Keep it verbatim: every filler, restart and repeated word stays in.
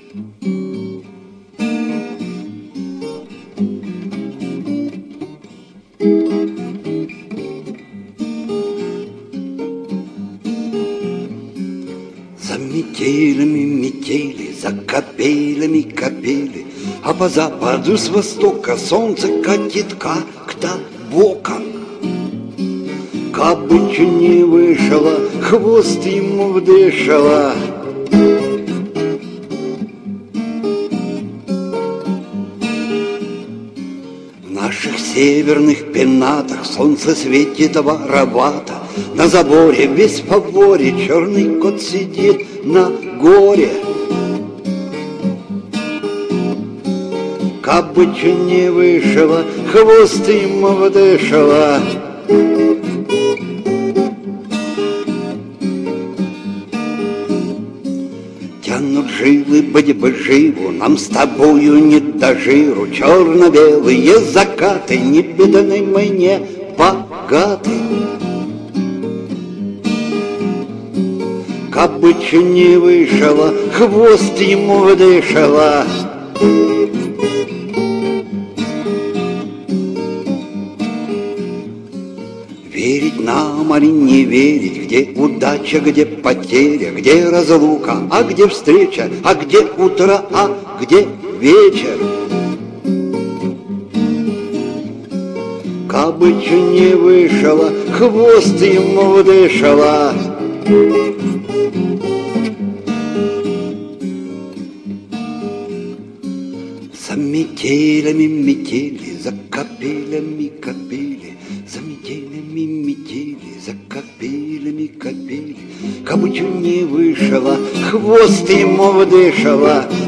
За метелями метели, за капелями капели, а по западу с востока солнце катит как-то боком. Кабы чё не вышла, хвост ему вдышала. В наших северных пенатах солнце светит воровато. На заборе весь в фаворе черный кот сидит на горе. Кабы чё не вышла, хвост ему вдышала. Тянут жилы, быть бы живу, нам с тобою не до жиру. Черно-белые закаты, не бедны мы, не богаты. Кабы чё не вышла, хвост ему вдышала. Верить нам или не верить, где удача, где потеря, где разлука, а где встреча, а где утро, а где вечер. Кабы чё не вышла, хвост ему вдышала. За метелями метели, за капелями капели, за метелями метели, за капелями капели. Кабы чё не вышла, хвост ему вдышала.